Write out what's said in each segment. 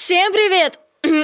Всем привет!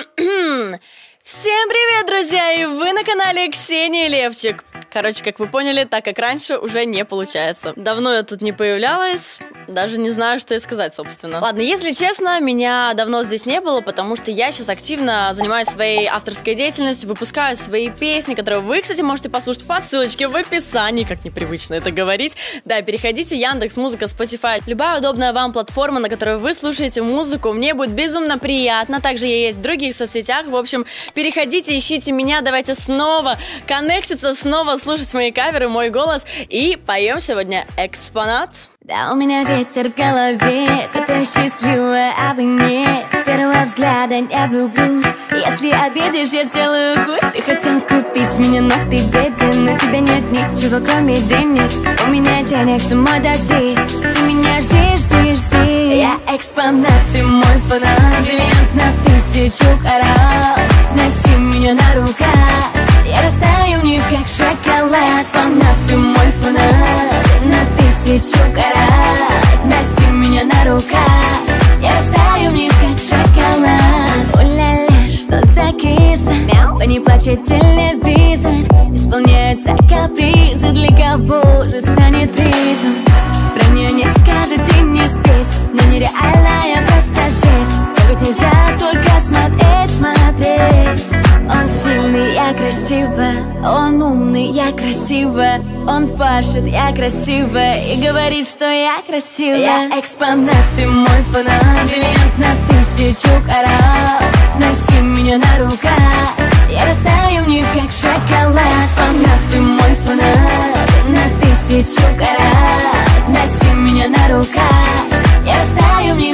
Всем привет, друзья! И вы на канале Ксения Левчик. Короче, как вы поняли, так как раньше уже не получается. Давно я тут не появлялась, даже не знаю, что и сказать, собственно. Ладно, если честно, меня давно здесь не было, потому что я сейчас активно занимаюсь своей авторской деятельностью, выпускаю свои песни, которые вы, кстати, можете послушать по ссылочке в описании, как непривычно это говорить. Да, переходите, Яндекс.Музыка, Spotify, любая удобная вам платформа, на которой вы слушаете музыку, мне будет безумно приятно. Также я есть в других соцсетях, в общем, переходите, ищите меня, давайте снова коннектиться, снова слушать мои каверы, мой голос. И поем сегодня «Экспонат». Да, у меня ветер в голове, зато счастливая, а вы нет. С первого взгляда не влюблюсь. Если обидишь, я сделаю гусь. И хотел купить меня, но ты беден. У тебя нет ничего, кроме денег. У меня денег самой дожди. Ты меня жди. Я экспонат, ты мой фанат. Бриллиант на 1000 карат. Носи меня на руках, я растаю в них, как шоколад. Экспонат, ты мой фанат. На 1000 карат. Носи меня на руках, я растаю в них, как шоколад. О-ля-ля, что за киса? Мяу. Не плачет телевизор. Исполняются капризы. Для кого же станет призом? Про нее не сказать и не спеть, но нереальная просто жесть. Трогать нельзя, только смотреть. Он сильный, я красивая. Он умный, я красивая. Он пашет, я красивая. И говорит, что я красивая. Я экспонат, ты мой фанат. Бриллиант на 1000 карат. Носи меня на руках, я растаю в них, как шоколад. Экспонат, ты мой фанат. На 1000 карат. Носи меня на руках, я растаю в них,